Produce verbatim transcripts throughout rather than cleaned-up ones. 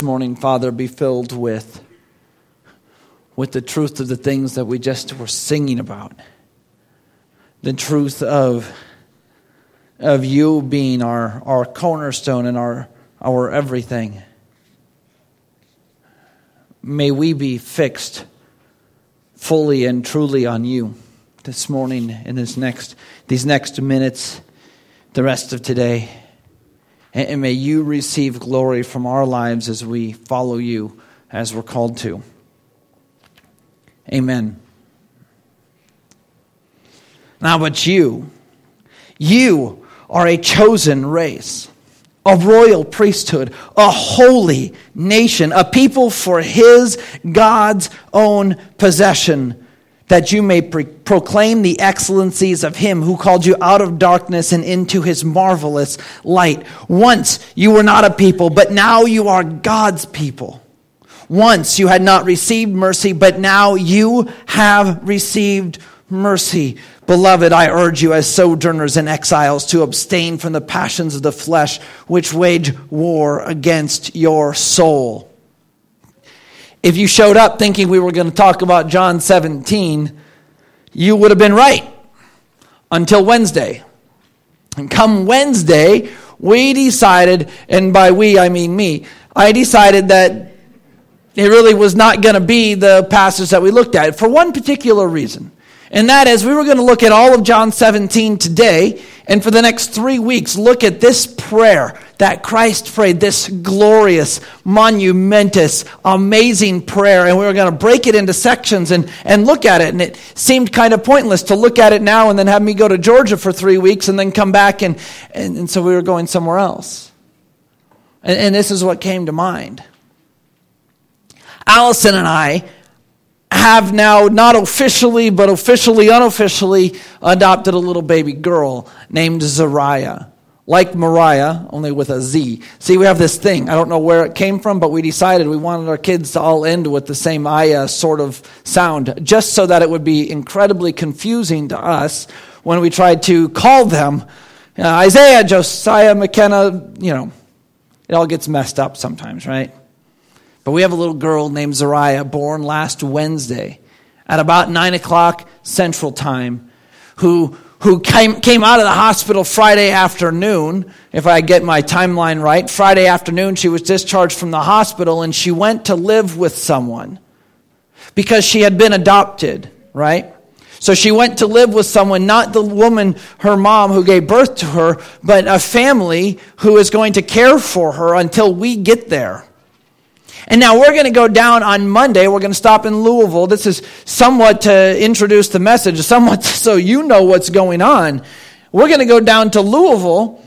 Morning, Father, be filled with, with the truth of the things that we just were singing about. The truth of, of you being our, our cornerstone and our, our everything. May we be fixed fully and truly on you this morning, in this next these next minutes, the rest of today. And may you receive glory from our lives as we follow you as we're called to. Amen. Now, but you, you are a chosen race, a royal priesthood, a holy nation, a people for his, God's own possession, that you may pre- proclaim the excellencies of him who called you out of darkness and into his marvelous light. Once you were not a people, but now you are God's people. Once you had not received mercy, but now you have received mercy. Beloved, I urge you as sojourners and exiles to abstain from the passions of the flesh, which wage war against your soul. If you showed up thinking we were going to talk about John seventeen, you would have been right until Wednesday. And come Wednesday, we decided, and by we I mean me, I decided that it really was not going to be the passage that we looked at for one particular reason. And that is, we were going to look at all of John seventeen today, and for the next three weeks, look at this prayer that Christ prayed, this glorious, monumentous, amazing prayer. And we were going to break it into sections and, and look at it. And it seemed kind of pointless to look at it now and then have me go to Georgia for three weeks and then come back. And, and, and so we were going somewhere else. And, and this is what came to mind. Allison and I have now not officially, but officially, unofficially adopted a little baby girl named Zariah. Like Mariah, only with a Z. See, we have this thing. I don't know where it came from, but we decided we wanted our kids to all end with the same Aya sort of sound, just so that it would be incredibly confusing to us when we tried to call them uh, Isaiah, Josiah, McKenna, you know. It all gets messed up sometimes, right? But we have a little girl named Zariah, born last Wednesday at about nine o'clock Central Time, who who came, came out of the hospital Friday afternoon, if I get my timeline right. Friday afternoon, she was discharged from the hospital, and she went to live with someone because she had been adopted, right? So she went to live with someone, not the woman, her mom, who gave birth to her, but a family who is going to care for her until we get there. And now we're going to go down on Monday. We're going to stop in Louisville. This is somewhat to introduce the message, somewhat so you know what's going on. We're going to go down to Louisville.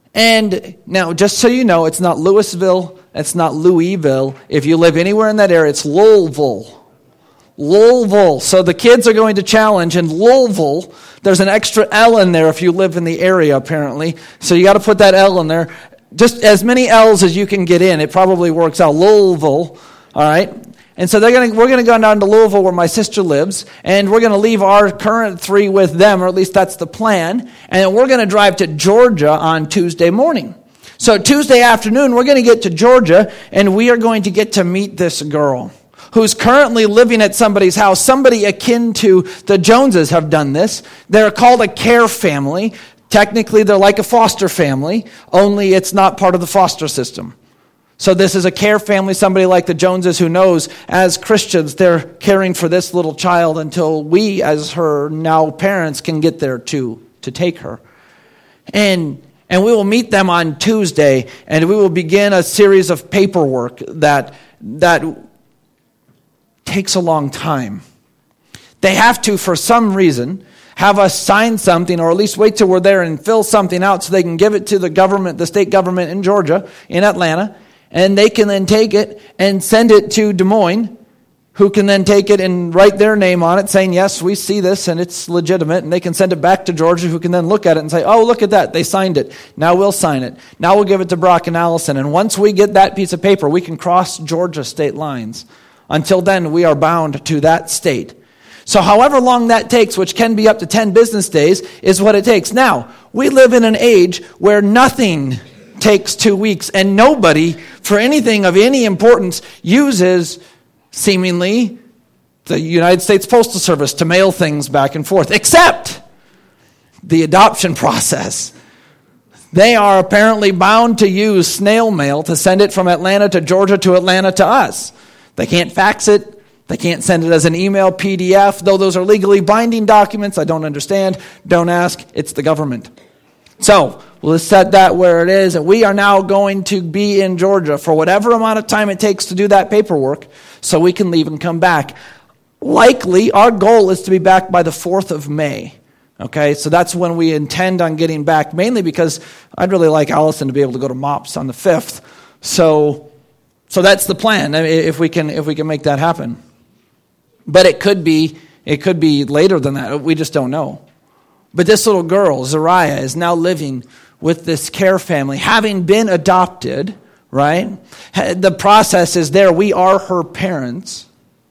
And now, just so you know, it's not Louisville. It's not Louisville. If you live anywhere in that area, it's Louisville. Louisville. So the kids are going to challenge in Louisville. There's an extra L in there if you live in the area, apparently. So you got to put that L in there. Just as many L's as you can get in. It probably works out. Louisville, all right? And so they're going to, we're going to go down to Louisville where my sister lives, and we're going to leave our current three with them, or at least that's the plan. And we're going to drive to Georgia on Tuesday morning. So Tuesday afternoon, we're going to get to Georgia, and we are going to get to meet this girl who's currently living at somebody's house. Somebody akin to the Joneses have done this. They're called a care family. Technically, they're like a foster family, only it's not part of the foster system. So this is a care family, somebody like the Joneses who knows as Christians they're caring for this little child until we, as her now parents, can get there too, to take her. And and we will meet them on Tuesday, and we will begin a series of paperwork that that takes a long time. They have to, for some reason, have us sign something, or at least wait till we're there and fill something out so they can give it to the government, the state government in Georgia, in Atlanta, and they can then take it and send it to Des Moines, who can then take it and write their name on it, saying, yes, we see this and it's legitimate, and they can send it back to Georgia, who can then look at it and say, oh, look at that, they signed it. Now we'll sign it. Now we'll give it to Brock and Allison, and once we get that piece of paper, we can cross Georgia state lines. Until then, we are bound to that state. So however long that takes, which can be up to ten business days, is what it takes. Now, we live in an age where nothing takes two weeks, and nobody, for anything of any importance, uses, seemingly, the United States Postal Service to mail things back and forth, except the adoption process. They are apparently bound to use snail mail to send it from Atlanta to Georgia to Atlanta to us. They can't fax it. They can't send it as an email P D F, though those are legally binding documents. I don't understand. Don't ask. It's the government. So, let's set that where it is. And we are now going to be in Georgia for whatever amount of time it takes to do that paperwork so we can leave and come back. Likely, our goal is to be back by the fourth of May. Okay, so that's when we intend on getting back, mainly because I'd really like Allison to be able to go to MOPS on the fifth. So, so that's the plan, I mean, if we can if we can make that happen. But it could be it could be later than that. We just don't know. But this little girl, Zariah, is now living with this care family, having been adopted, right? The process is there. We are her parents.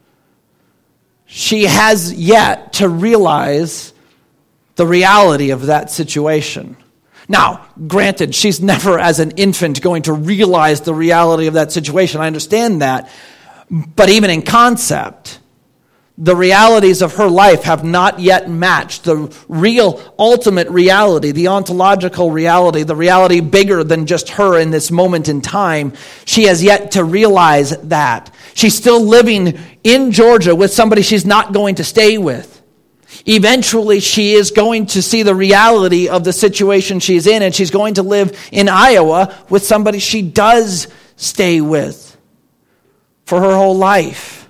She has yet to realize the reality of that situation. Now, granted, she's never as an infant going to realize the reality of that situation. I understand that. But even in concept, the realities of her life have not yet matched the real, ultimate reality, the ontological reality, the reality bigger than just her in this moment in time. She has yet to realize that. She's still living in Georgia with somebody she's not going to stay with. Eventually, she is going to see the reality of the situation she's in, and she's going to live in Iowa with somebody she does stay with for her whole life.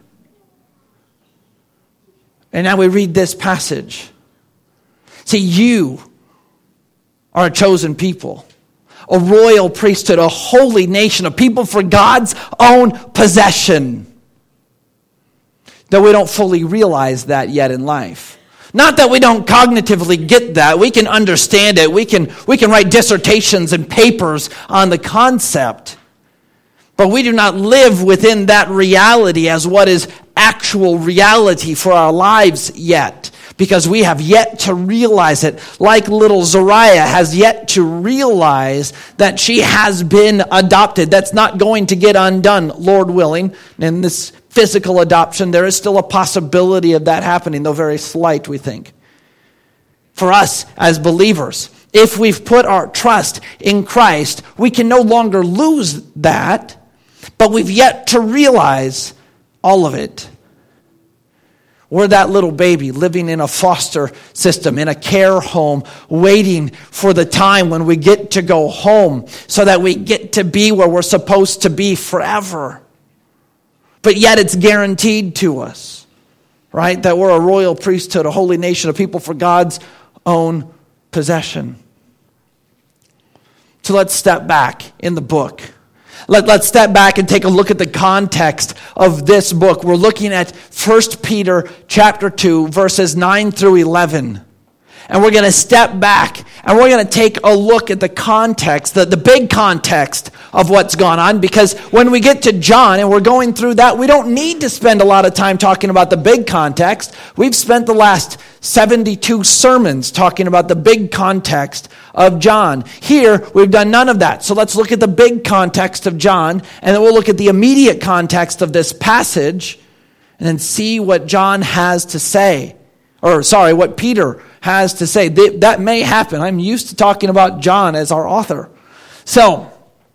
And now we read this passage. See, you are a chosen people, a royal priesthood, a holy nation, a people for God's own possession. Though we don't fully realize that yet in life. Not that we don't cognitively get that. We can understand it. We can, we can write dissertations and papers on the concept. But we do not live within that reality as what is actual reality for our lives yet. Because we have yet to realize it. Like little Zariah has yet to realize that she has been adopted. That's not going to get undone, Lord willing. And this physical adoption, there is still a possibility of that happening, though very slight, we think. For us as believers, if we've put our trust in Christ, we can no longer lose that, but we've yet to realize all of it. We're that little baby living in a foster system, in a care home, waiting for the time when we get to go home so that we get to be where we're supposed to be forever. But yet it's guaranteed to us, right? That we're a royal priesthood, a holy nation, a people for God's own possession. So let's step back in the book. Let, let's step back and take a look at the context of this book. We're looking at First Peter chapter two, verses nine through eleven. And we're going to step back and we're going to take a look at the context, the, the big context of what's gone on. Because when we get to John and we're going through that, we don't need to spend a lot of time talking about the big context. We've spent the last seventy-two sermons talking about the big context of John. Here, we've done none of that. So let's look at the big context of John, and then we'll look at the immediate context of this passage, and then see what John has to say. Or, sorry, what Peter has to say. That may happen. I'm used to talking about John as our author. So,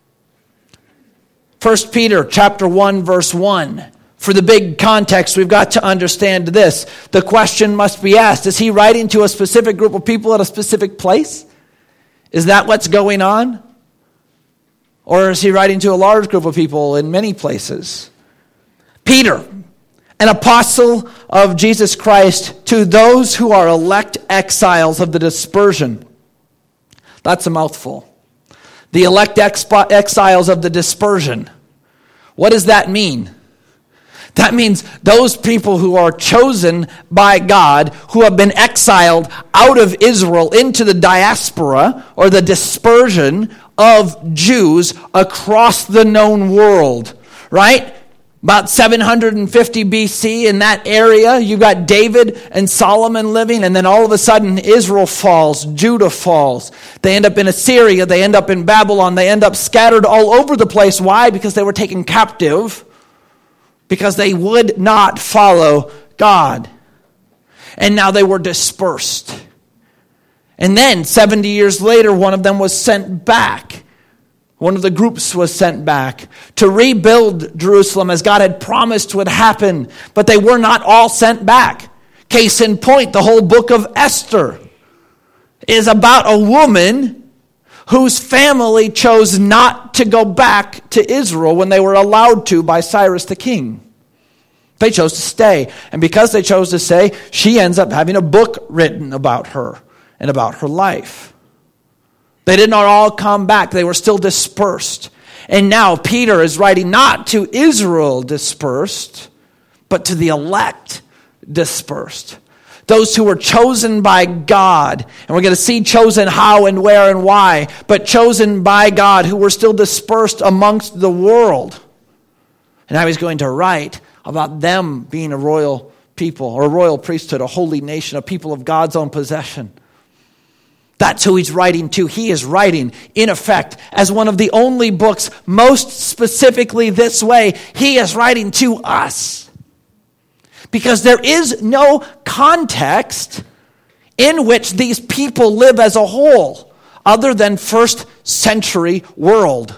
First Peter chapter one, verse one. For the big context, we've got to understand this. The question must be asked, is he writing to a specific group of people at a specific place? Is that what's going on? Or is he writing to a large group of people in many places? Peter, an apostle of Jesus Christ, to those who are elect exiles of the dispersion. That's a mouthful. The elect exp- exiles of the dispersion. What does that mean? That means those people who are chosen by God, who have been exiled out of Israel into the diaspora or the dispersion of Jews across the known world, right? About seven hundred fifty B C in that area, you've got David and Solomon living, and then all of a sudden Israel falls, Judah falls. They end up in Assyria, they end up in Babylon, they end up scattered all over the place. Why? Because they were taken captive, because they would not follow God. And now they were dispersed. And then seventy years later, one of them was sent back. One of the groups was sent back to rebuild Jerusalem as God had promised would happen. But they were not all sent back. Case in point, the whole book of Esther is about a woman whose family chose not to go back to Israel when they were allowed to by Cyrus the king. They chose to stay. And because they chose to stay, she ends up having a book written about her and about her life. They did not all come back. They were still dispersed. And now Peter is writing not to Israel dispersed, but to the elect dispersed. Those who were chosen by God. And we're going to see chosen how and where and why. But chosen by God who were still dispersed amongst the world. And now he's going to write about them being a royal people, or a royal priesthood, a holy nation, a people of God's own possession. That's who he's writing to. He is writing, in effect, as one of the only books, most specifically this way, he is writing to us. Because there is no context in which these people live as a whole, other than first century world.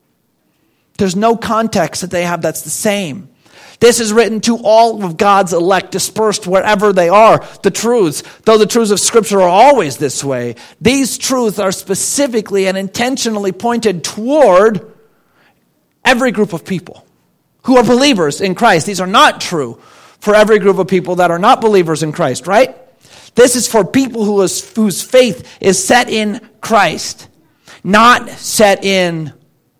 There's no context that they have that's the same. This is written to all of God's elect, dispersed wherever they are. The truths, though the truths of Scripture are always this way, these truths are specifically and intentionally pointed toward every group of people who are believers in Christ. These are not true for every group of people that are not believers in Christ, right? This is for people who is, whose faith is set in Christ, not set in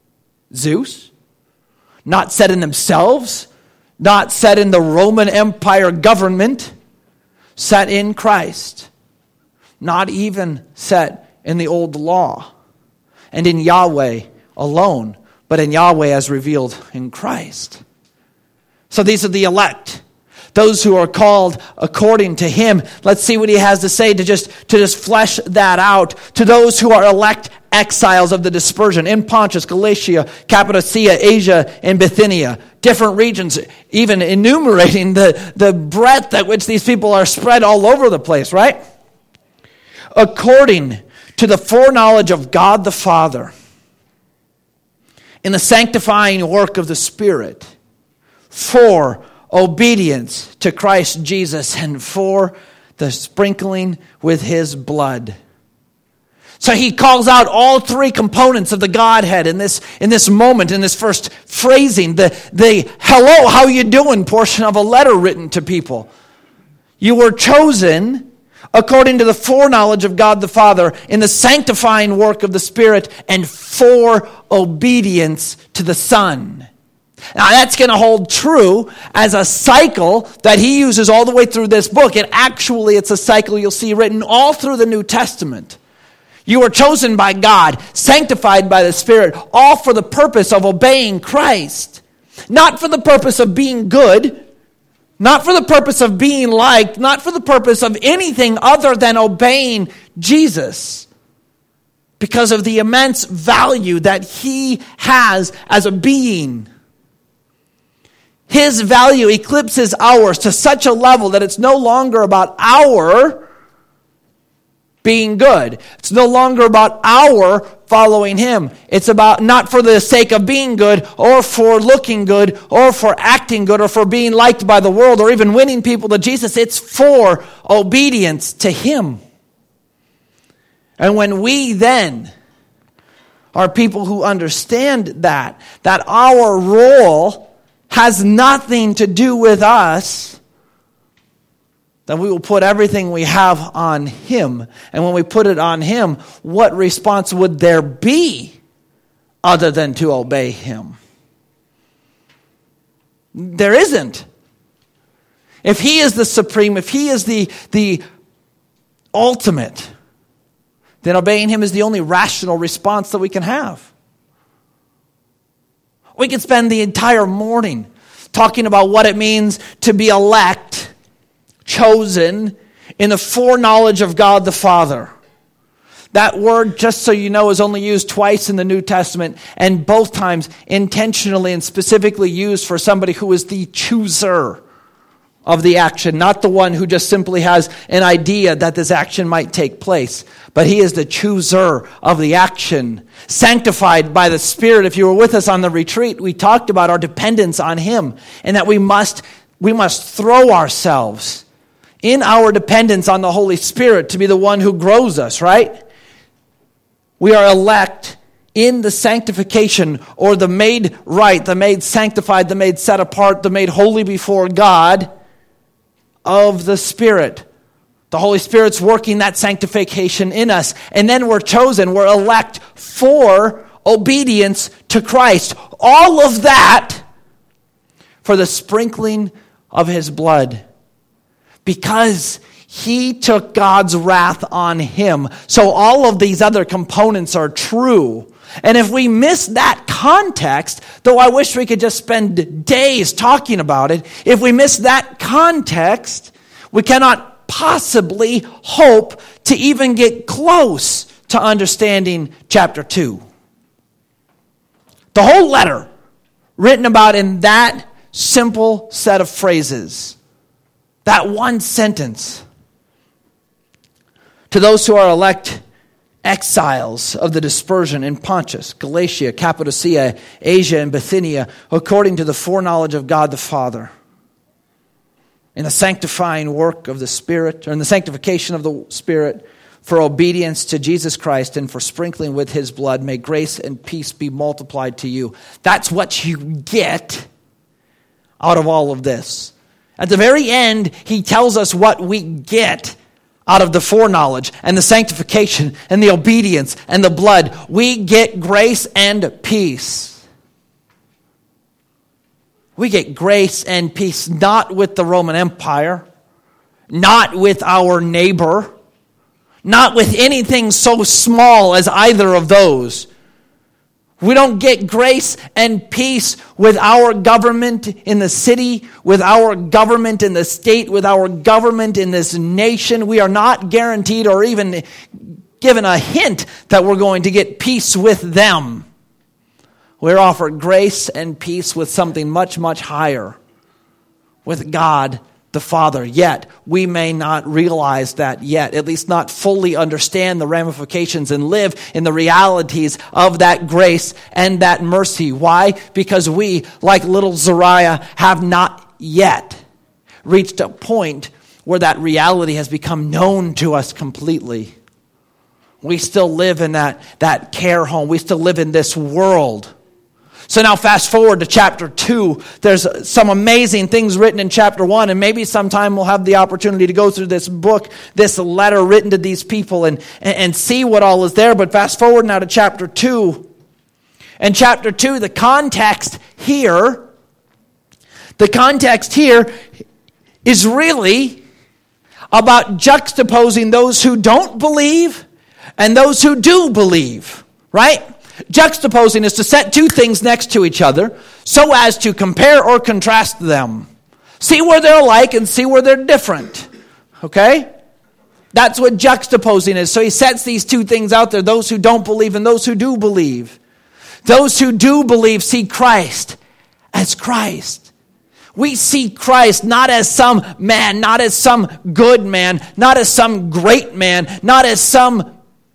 Zeus, not set in themselves, not set in the Roman Empire government, set in Christ. Not even set in the old law and in Yahweh alone, but in Yahweh as revealed in Christ. So these are the elect, those who are called according to him. Let's see what he has to say to just, to just flesh that out. To those who are elect exiles of the dispersion in Pontus, Galatia, Cappadocia, Asia, and Bithynia. Different regions, even enumerating the, the breadth at which these people are spread all over the place, right? According to the foreknowledge of God the Father, in the sanctifying work of the Spirit, for obedience to Christ Jesus and for the sprinkling with his blood. So he calls out all three components of the Godhead in this in this moment, in this first phrasing, the, the hello, how you doing portion of a letter written to people. You were chosen according to the foreknowledge of God the Father in the sanctifying work of the Spirit and for obedience to the Son. Now that's going to hold true as a cycle that he uses all the way through this book. And actually it's a cycle you'll see written all through the New Testament. You were chosen by God, sanctified by the Spirit, all for the purpose of obeying Christ. Not for the purpose of being good, not for the purpose of being liked, not for the purpose of anything other than obeying Jesus. Because of the immense value that he has as a being. His value eclipses ours to such a level that it's no longer about our being good. It's no longer about our following him. It's about not for the sake of being good or for looking good or for acting good or for being liked by the world or even winning people to Jesus. It's for obedience to him. And when we then are people who understand that, that our role has nothing to do with us, then we will put everything we have on him. And when we put it on him, what response would there be other than to obey him? There isn't. If he is the supreme, if he is the, the ultimate, then obeying him is the only rational response that we can have. We could spend the entire morning talking about what it means to be elect, chosen, in the foreknowledge of God the Father. That word, just so you know, is only used twice in the New Testament, and both times intentionally and specifically used for somebody who is the chooser of the action, not the one who just simply has an idea that this action might take place, but he is the chooser of the action, sanctified by the Spirit. If you were with us on the retreat, we talked about our dependence on him, and that we must we must throw ourselves in our dependence on the Holy Spirit to be the one who grows us, right? We are elect in the sanctification, or the made right, the made sanctified, the made set apart, the made holy before God of the Spirit. The Holy Spirit's working that sanctification in us. And then we're chosen, we're elect for obedience to Christ. All of that for the sprinkling of his blood. Because he took God's wrath on him. So all of these other components are true. And if we miss that context, though I wish we could just spend days talking about it, if we miss that context, we cannot possibly hope to even get close to understanding chapter two. The whole letter written about in that simple set of phrases, that one sentence. To those who are elect exiles of the dispersion in Pontus, Galatia, Cappadocia, Asia, and Bithynia, according to the foreknowledge of God the Father, in the sanctifying work of the Spirit, or in the sanctification of the Spirit, for obedience to Jesus Christ and for sprinkling with his blood, may grace and peace be multiplied to you. That's what you get out of all of this. At the very end, he tells us what we get out of the foreknowledge and the sanctification and the obedience and the blood. We get grace and peace. We get grace and peace not with the Roman Empire, not with our neighbor, not with anything so small as either of those. We don't get grace and peace with our government in the city, with our government in the state, with our government in this nation. We are not guaranteed or even given a hint that we're going to get peace with them. We're offered grace and peace with something much, much higher, with God the Father. Yet, we may not realize that yet, at least not fully understand the ramifications and live in the realities of that grace and that mercy. Why? Because we, like little Zariah, have not yet reached a point where that reality has become known to us completely. We still live in that, that care home. We still live in this world. So now fast forward to chapter two. There's some amazing things written in chapter one, and maybe sometime we'll have the opportunity to go through this book, this letter written to these people, and, and see what all is there. But fast forward now to chapter two. And chapter two, the context here, the context here is really about juxtaposing those who don't believe and those who do believe, right? Juxtaposing is to set two things next to each other so as to compare or contrast them. See where they're alike and see where they're different. Okay? That's what juxtaposing is. So he sets these two things out there, those who don't believe and those who do believe. Those who do believe see Christ as Christ. We see Christ not as some man, not as some good man, not as some great man, not as some,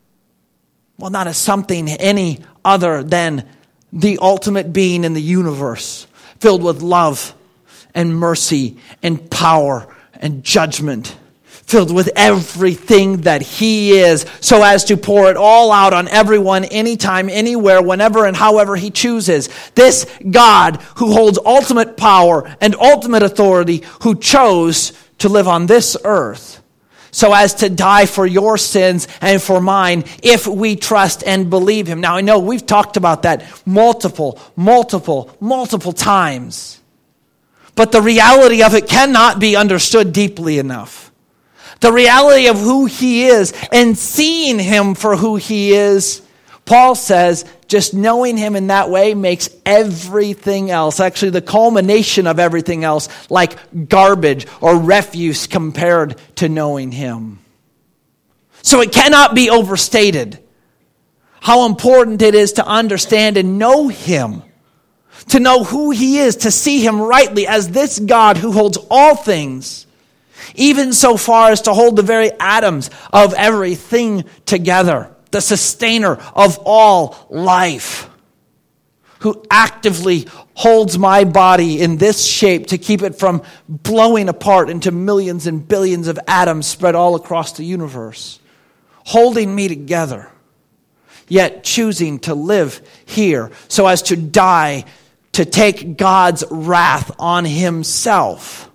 well, not as something any other than the ultimate being in the universe, filled with love and mercy and power and judgment, filled with everything that he is, so as to pour it all out on everyone, anytime, anywhere, whenever, and however he chooses. This God who holds ultimate power and ultimate authority, who chose to live on this earth, so as to die for your sins and for mine, if we trust and believe him. Now, I know we've talked about that multiple, multiple, multiple times. But the reality of it cannot be understood deeply enough. The reality of who he is and seeing him for who he is, Paul says, just knowing him in that way makes everything else, actually the culmination of everything else, like garbage or refuse compared to knowing him. So it cannot be overstated how important it is to understand and know him, to know who he is, to see him rightly as this God who holds all things, even so far as to hold the very atoms of everything together, the sustainer of all life, who actively holds my body in this shape to keep it from blowing apart into millions and billions of atoms spread all across the universe, holding me together, yet choosing to live here so as to die, to take God's wrath on himself.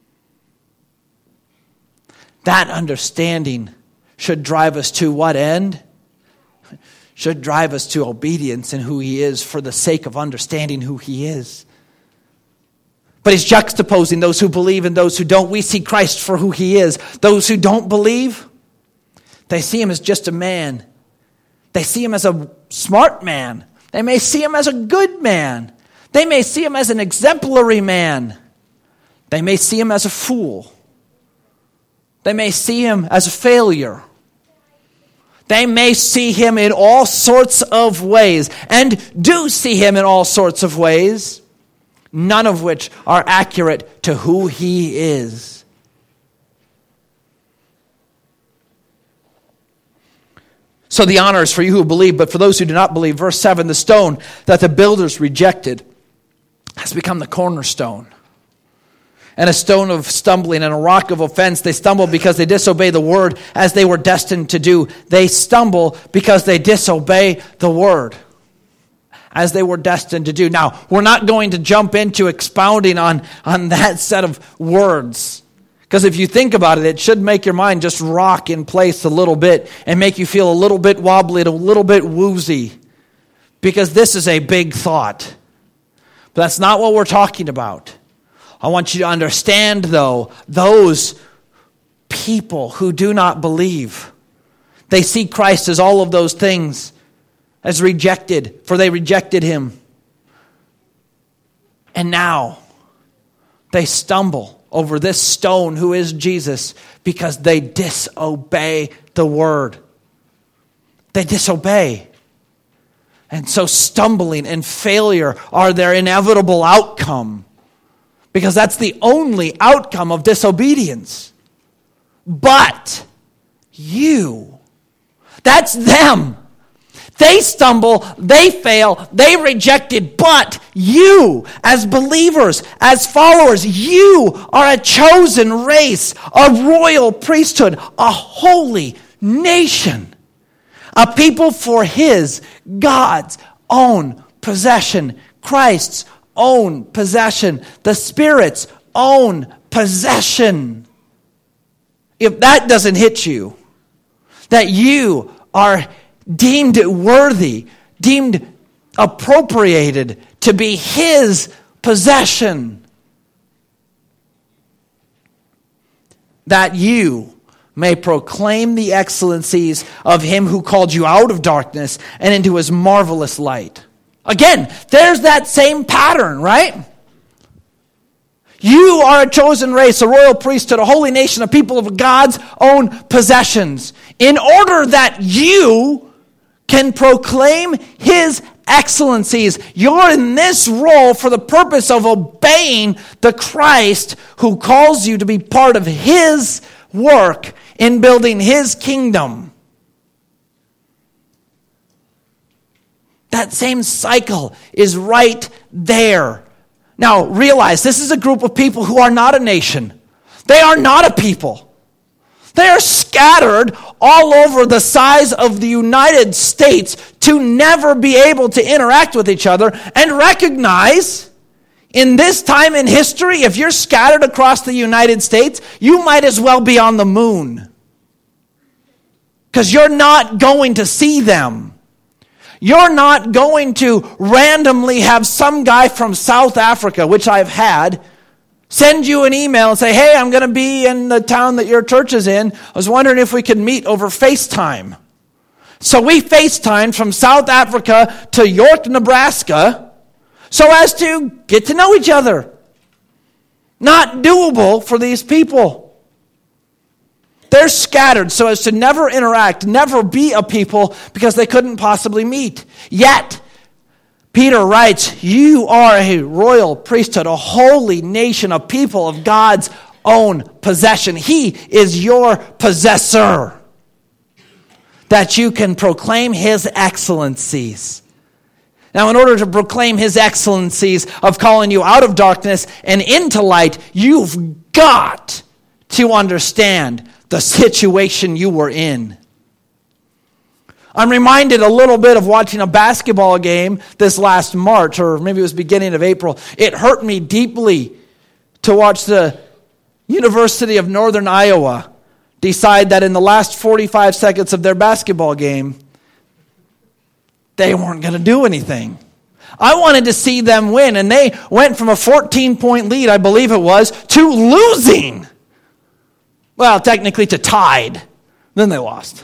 That understanding should drive us to what end? Should drive us to obedience in who he is for the sake of understanding who he is. But he's juxtaposing those who believe and those who don't. We see Christ for who he is. Those who don't believe, they see him as just a man. They see him as a smart man. They may see him as a good man. They may see him as an exemplary man. They may see him as a fool. They may see him as a failure. They may see him in all sorts of ways, and do see him in all sorts of ways, none of which are accurate to who he is. So the honor is for you who believe, but for those who do not believe, verse seven, the stone that the builders rejected has become the cornerstone, and a stone of stumbling and a rock of offense. They stumble because they disobey the word as they were destined to do. They stumble because they disobey the word as they were destined to do. Now, we're not going to jump into expounding on, on that set of words, because if you think about it, it should make your mind just rock in place a little bit and make you feel a little bit wobbly and a little bit woozy, because this is a big thought. But that's not what we're talking about. I want you to understand, though, those people who do not believe, they see Christ as all of those things, as rejected, for they rejected him. And now they stumble over this stone who is Jesus because they disobey the word. They disobey. And so stumbling and failure are their inevitable outcome, because that's the only outcome of disobedience. But you, that's them. They stumble, they fail, they reject it, but you, as believers, as followers, you are a chosen race, a royal priesthood, a holy nation, a people for his, God's own possession, Christ's own possession, the Spirit's own possession. If that doesn't hit you, that you are deemed worthy, deemed appropriated to be his possession, that you may proclaim the excellencies of him who called you out of darkness and into his marvelous light. Again, there's that same pattern, right? You are a chosen race, a royal priesthood, a holy nation, a people of God's own possessions, in order that you can proclaim his excellencies. You're in this role for the purpose of obeying the Christ who calls you to be part of his work in building his kingdom. That same cycle is right there. Now, realize this is a group of people who are not a nation. They are not a people. They are scattered all over the size of the United States to never be able to interact with each other, and recognize in this time in history, if you're scattered across the United States, you might as well be on the moon, because you're not going to see them. You're not going to randomly have some guy from South Africa, which I've had, send you an email and say, hey, I'm going to be in the town that your church is in. I was wondering if we could meet over FaceTime. So we FaceTimed from South Africa to York, Nebraska, so as to get to know each other. Not doable for these people. They're scattered so as to never interact, never be a people, because they couldn't possibly meet. Yet, Peter writes, you are a royal priesthood, a holy nation, a people of God's own possession. He is your possessor, that you can proclaim his excellencies. Now, in order to proclaim his excellencies of calling you out of darkness and into light, you've got to understand the situation you were in. I'm reminded a little bit of watching a basketball game this last March, or maybe it was beginning of April. It hurt me deeply to watch the University of Northern Iowa decide that in the last forty-five seconds of their basketball game, they weren't going to do anything. I wanted to see them win, and they went from a fourteen-point lead, I believe it was, to losing. Well, technically to tied. Then they lost.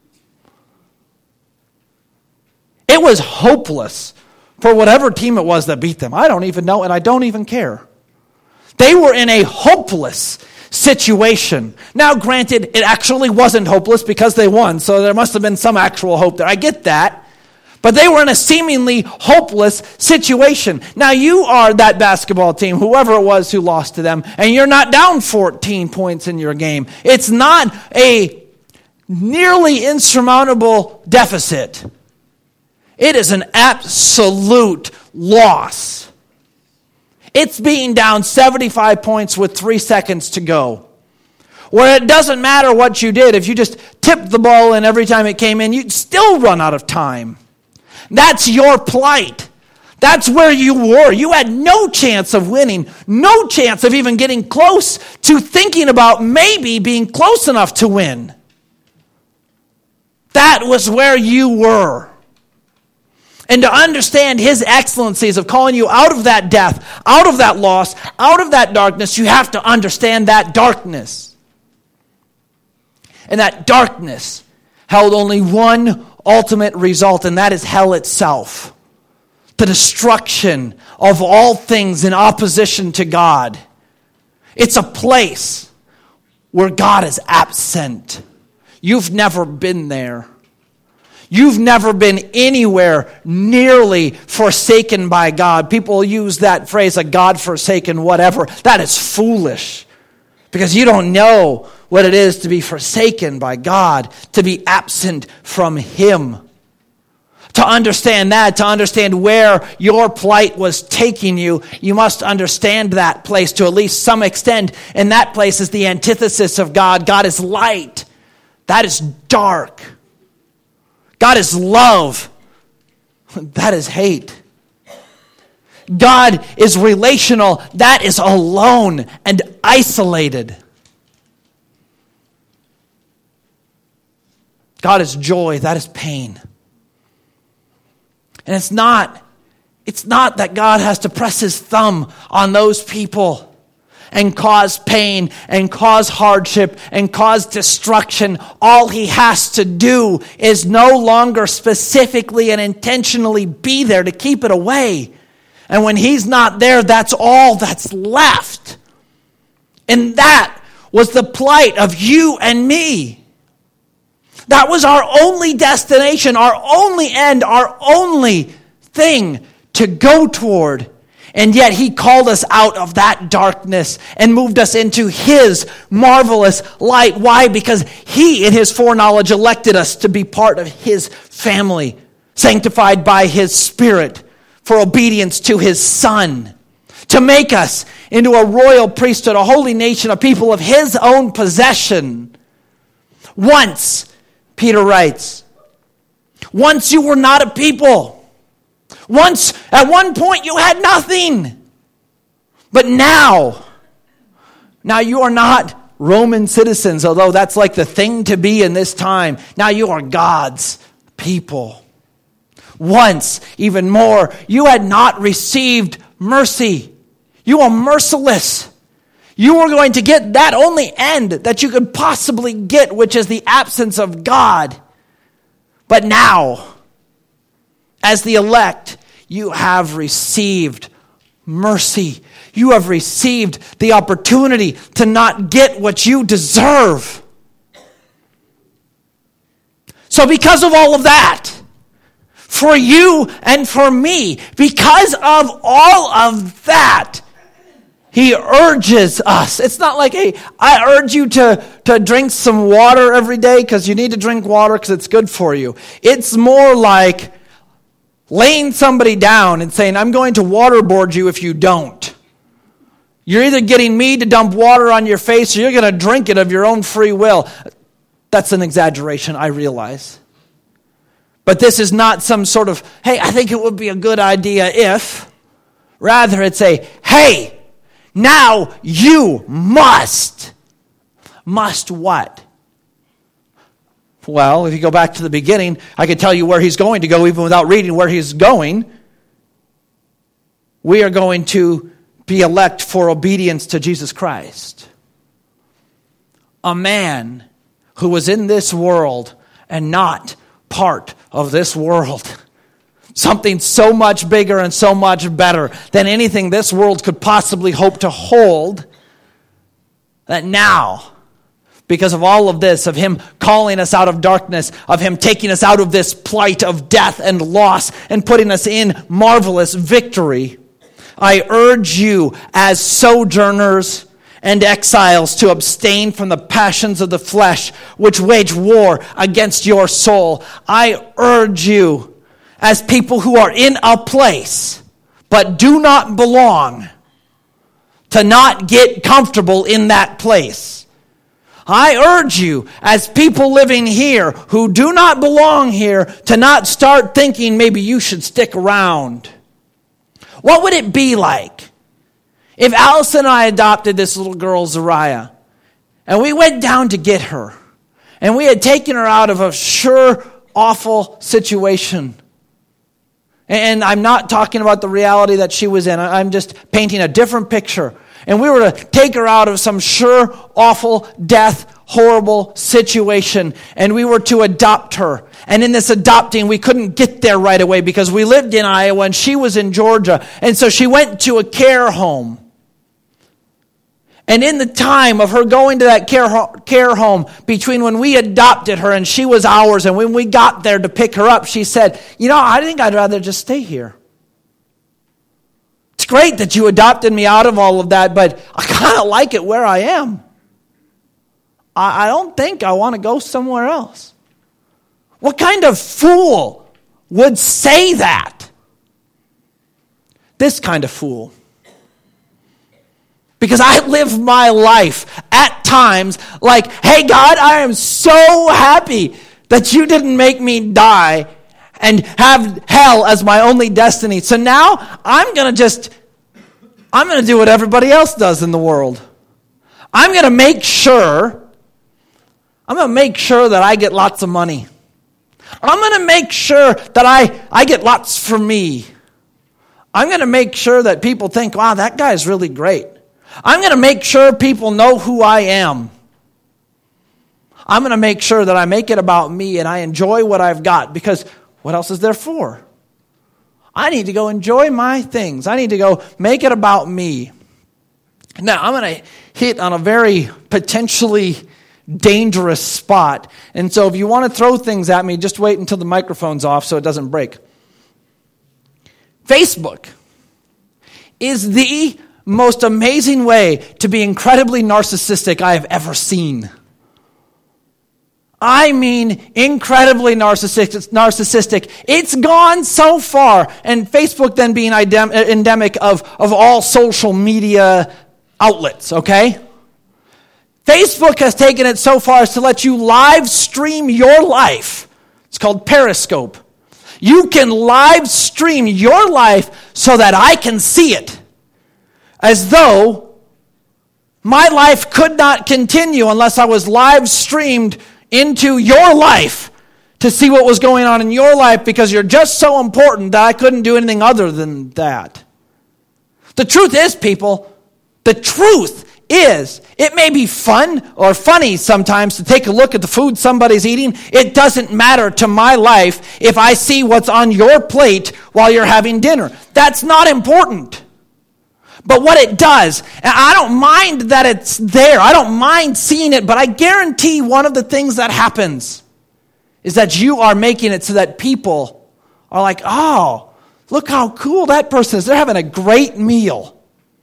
It was hopeless for whatever team it was that beat them. I don't even know, and I don't even care. They were in a hopeless situation. Now, granted, it actually wasn't hopeless because they won, so there must have been some actual hope there. I get that. But they were in a seemingly hopeless situation. Now, you are that basketball team, whoever it was who lost to them, and you're not down fourteen points in your game. It's not a nearly insurmountable deficit. It is an absolute loss. It's being down seventy-five points with three seconds to go. Where it doesn't matter what you did. If you just tipped the ball in every time it came in, you'd still run out of time. That's your plight. That's where you were. You had no chance of winning. No chance of even getting close to thinking about maybe being close enough to win. That was where you were. And to understand his excellencies of calling you out of that death, out of that loss, out of that darkness, you have to understand that darkness. And that darkness held only one ultimate result, and that is hell itself. The destruction of all things in opposition to God. It's a place where God is absent. You've never been there. You've never been anywhere nearly forsaken by God. People use that phrase, a God-forsaken whatever. That is foolish. Because you don't know what it is to be forsaken by God, to be absent from him. To understand that, to understand where your plight was taking you, you must understand that place to at least some extent. And that place is the antithesis of God. God is light. That is dark. God is love. That is hate. God is relational. That is alone and isolated. God is joy. That is pain. And it's not, it's not that God has to press his thumb on those people and cause pain and cause hardship and cause destruction. All he has to do is no longer specifically and intentionally be there to keep it away. And when he's not there, that's all that's left. And that was the plight of you and me. That was our only destination, our only end, our only thing to go toward. And yet he called us out of that darkness and moved us into his marvelous light. Why? Because he, in his foreknowledge, elected us to be part of his family, sanctified by his Spirit for obedience to his Son, to make us into a royal priesthood, a holy nation, a people of his own possession. Once, Peter writes, once you were not a people. Once, at one point, you had nothing. But now, now you are not Roman citizens, although that's like the thing to be in this time. Now you are God's people. Once, even more, you had not received mercy. You are merciless. You were going to get that only end that you could possibly get, which is the absence of God. But now, as the elect, you have received mercy. You have received the opportunity to not get what you deserve. So because of all of that, for you and for me, because of all of that, he urges us. It's not like, hey, I urge you to, to drink some water every day because you need to drink water because it's good for you. It's more like laying somebody down and saying, I'm going to waterboard you if you don't. You're either getting me to dump water on your face or you're going to drink it of your own free will. That's an exaggeration, I realize. But this is not some sort of, hey, I think it would be a good idea if. Rather, it's a, hey, now you must. Must what? Well, if you go back to the beginning, I could tell you where he's going to go even without reading where he's going. We are going to be elect for obedience to Jesus Christ. A man who was in this world and not part of this world. Something so much bigger and so much better than anything this world could possibly hope to hold. That now, because of all of this, of him calling us out of darkness, of him taking us out of this plight of death and loss and putting us in marvelous victory, I urge you as sojourners and exiles to abstain from the passions of the flesh which wage war against your soul. I urge you as people who are in a place but do not belong to not get comfortable in that place. I urge you as people living here who do not belong here to not start thinking maybe you should stick around. What would it be like if Allison and I adopted this little girl, Zariah, and we went down to get her, and we had taken her out of a sure awful situation? And I'm not talking about the reality that she was in. I'm just painting a different picture. And we were to take her out of some sure awful death, horrible situation, and we were to adopt her. And in this adopting, we couldn't get there right away because we lived in Iowa and she was in Georgia. And so she went to a care home. And in the time of her going to that care, ho- care home, between when we adopted her and she was ours, and when we got there to pick her up, she said, you know, I think I'd rather just stay here. It's great that you adopted me out of all of that, but I kind of like it where I am. I, I don't think I want to go somewhere else. What kind of fool would say that? This kind of fool. Because I live my life at times like, hey God, I am so happy that you didn't make me die and have hell as my only destiny. So now I'm going to just, I'm going to do what everybody else does in the world. I'm going to make sure, I'm going to make sure that I get lots of money. I'm going to make sure that I, I get lots for me. I'm going to make sure that people think, wow, that guy's really great. I'm going to make sure people know who I am. I'm going to make sure that I make it about me and I enjoy what I've got, because what else is there for? I need to go enjoy my things. I need to go make it about me. Now, I'm going to hit on a very potentially dangerous spot. And so if you want to throw things at me, just wait until the microphone's off so it doesn't break. Facebook is the most amazing way to be incredibly narcissistic I have ever seen. I mean incredibly narcissistic. narcissistic. It's gone so far, and Facebook then being endemic of, of all social media outlets, okay? Facebook has taken it so far as to let you live stream your life. It's called Periscope. You can live stream your life so that I can see it. As though my life could not continue unless I was live streamed into your life to see what was going on in your life, because you're just so important that I couldn't do anything other than that. The truth is, people, the truth is, it may be fun or funny sometimes to take a look at the food somebody's eating. It doesn't matter to my life if I see what's on your plate while you're having dinner. That's not important. But what it does, and I don't mind that it's there. I don't mind seeing it, but I guarantee one of the things that happens is that you are making it so that people are like, oh, look how cool that person is. They're having a great meal.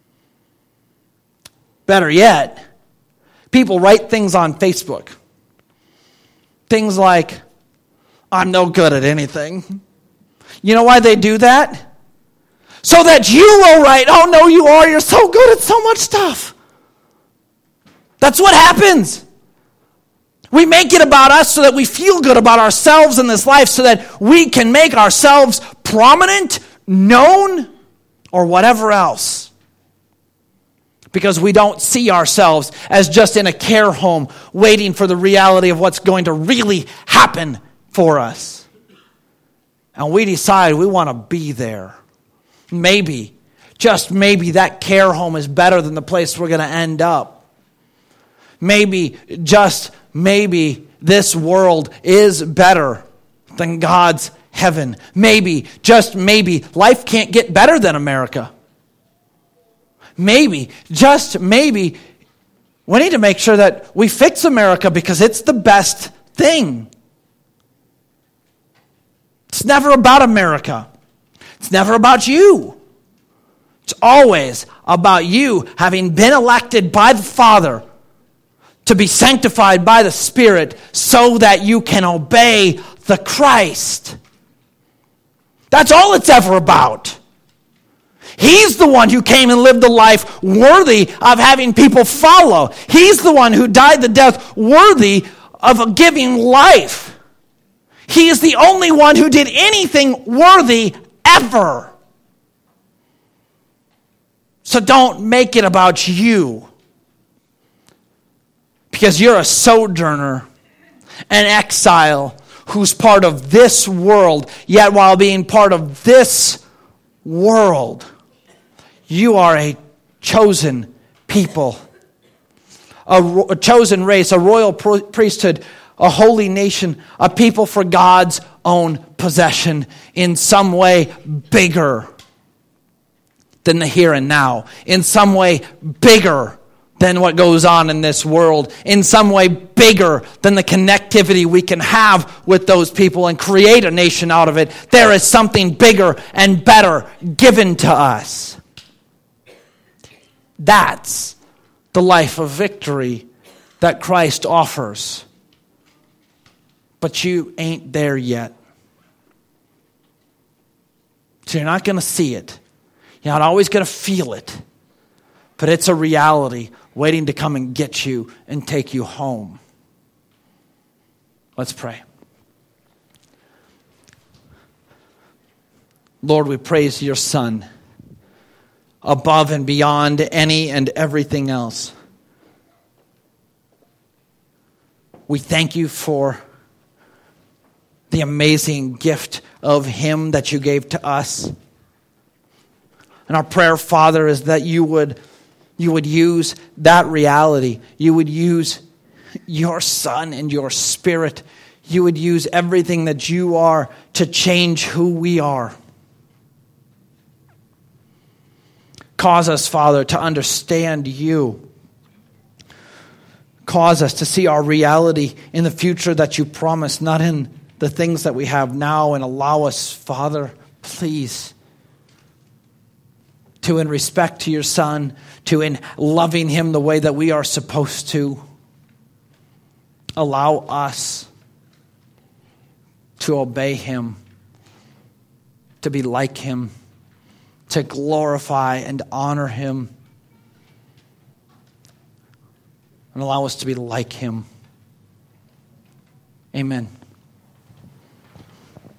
Better yet, people write things on Facebook. Things like, I'm no good at anything. You know why they do that? So that you will write, oh no you are, you're so good at so much stuff. That's what happens. We make it about us so that we feel good about ourselves in this life, so that we can make ourselves prominent, known, or whatever else. Because we don't see ourselves as just in a care home waiting for the reality of what's going to really happen for us. And we decide we want to be there. Maybe, just maybe that care home is better than the place we're going to end up. Maybe, just maybe, this world is better than God's heaven. Maybe, just maybe, life can't get better than America. Maybe, just maybe, we need to make sure that we fix America because it's the best thing. It's never about America. It's never about you. It's always about you having been elected by the Father to be sanctified by the Spirit so that you can obey the Christ. That's all it's ever about. He's the one who came and lived a life worthy of having people follow. He's the one who died the death worthy of giving life. He is the only one who did anything worthy ever. So don't make it about you. Because you're a sojourner, an exile, who's part of this world. Yet while being part of this world, you are a chosen people. A, a chosen race, a royal priesthood, a holy nation, a people for God's own possession, in some way bigger than the here and now, in some way bigger than what goes on in this world, in some way bigger than the connectivity we can have with those people and create a nation out of it. There is something bigger and better given to us. That's the life of victory that Christ offers. But you ain't there yet. So you're not going to see it. You're not always going to feel it. But it's a reality waiting to come and get you and take you home. Let's pray. Lord, we praise your Son above and beyond any and everything else. We thank you for the amazing gift of him that you gave to us. And our prayer, Father, is that you would, you would use that reality. You would use your Son and your Spirit. You would use everything that you are to change who we are. Cause us, Father, to understand you. Cause us to see our reality in the future that you promised, not in the things that we have now, and allow us, Father, please, to in respect to your Son, to in loving him the way that we are supposed to, allow us to obey him, to be like him, to glorify and honor him, and allow us to be like him. Amen.